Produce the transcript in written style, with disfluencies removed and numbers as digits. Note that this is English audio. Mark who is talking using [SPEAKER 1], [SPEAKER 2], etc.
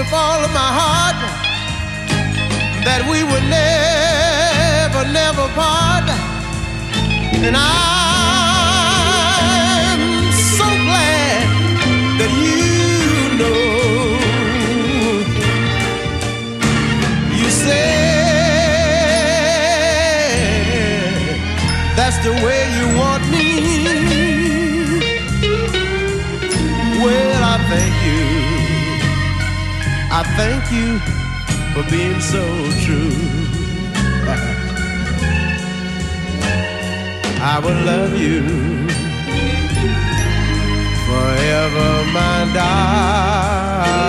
[SPEAKER 1] with all of my heart that we would never, never part. And I'm so glad that you know. You said that's the way you want me. Well, I thank you. I thank you for being so true. I will love you forever, my darling.